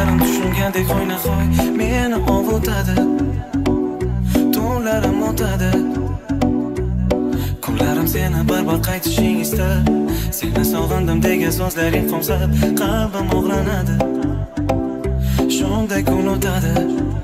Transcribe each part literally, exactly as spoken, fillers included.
Ko'zlarim tushungandek o'ynasoy meni ovutadi, tunlarim o'tadi. Kunlarim seni baribir qaytishing istab, seni sog'indim degan so'zlaring qomsab qalbim og'ranadi. Shunday kun o'tadi.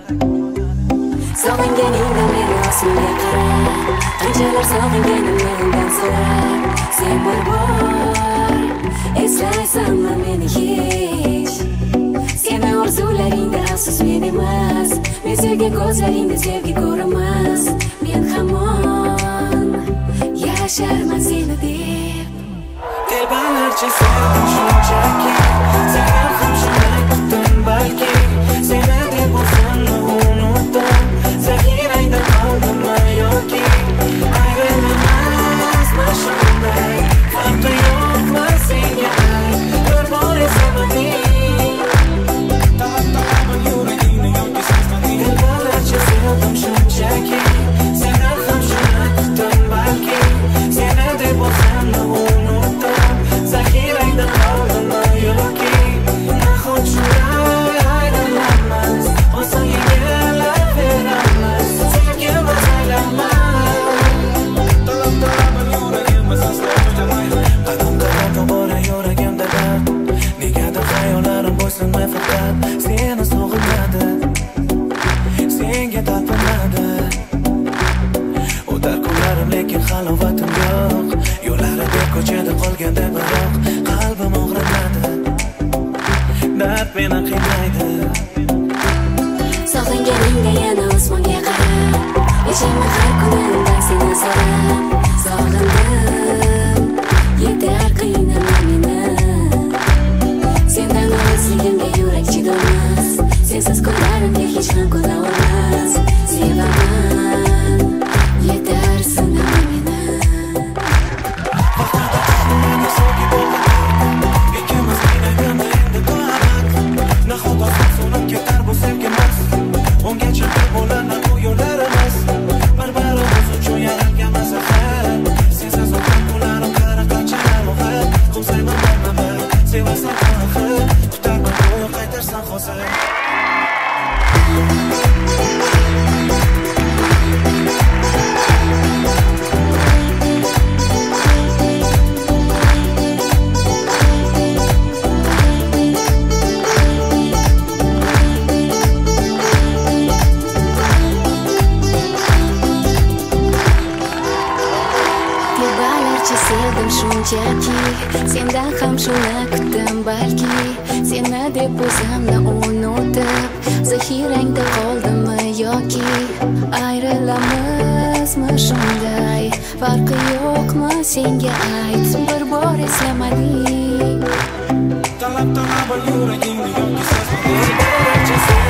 Sog'inganingda meni osmonga qara, qanchalar sog'inganimni undan so'ra. Sen bir bor eslaysanmi meni hech? Seni orzularingda afsus men emas, men sevgan ko'zlaringda sevgi ko'ramas. Men hamon yasharman seni deb. Telbalarcha sevdim shunchaki, sendan ham shunday kutdim balki. Seni deb o'zimni unutdim, zaxirangda qoldimmi yoki ayrilmasmi shunday? Farqi yo'qmi senga ayt, bir bor eslamading. Talab-talabim yuragingni yoki sezmading. Telbalarcha sevdim shunchaki, sendan ham shunday kutdim balki. Seni deb o'zimni unutdim, zaxirangda qoldimmi yoki nahot shunday ayrilamiz, oson yengilaveramiz. Sevgimiz aylanmas, talab-talabim yuragimiz aslo o'ylamaydi. Qadam-qadam bora yuragimda dard, negadir xayollarim bo'ysunmay faqat seni sog'inadi, senga talpinadi. O'tar kunlarim lekin halovatim yo'q, yo'llarida ko'chada qolganda biroq qalbim og'rinadi, dard meni qiynaydi. Sog'inganingda yana osmonga qara, yashayman har kuni undan seni so'rab. Sog'indim, yetar qiynama meni. Sendan o'zligimga yurak chidolmas, sensiz kunlarimga hech ham ko'na olmas. Sevaman, yetar sinama meni. Vaqtida tushunmaga so'ki bo'ldi, ikkimiz qiynaganda endi to'abat. Nahot oson so'nib ketar bu sevgimiz, ungacha bir bo'lana bu yo'llarimiz. Bir-birimiz uchun yaralganmiz axir. Sensiz o'tgan kunlarim qara qanchalar rohat. Qilsayman barnama, sevasan axir. Kutarman go'yo qaytarsan hozir. Sevdim shunchaki, sendan ham shuni kutdim balki. Seni deb o'zimni unutib, zaxirangda qoldimmi yoki ayrilamizmi shunday? Farqi yo'qmi senga ayt, bir bor eslamading. Talab-talabim yuragingni yoki sezmading.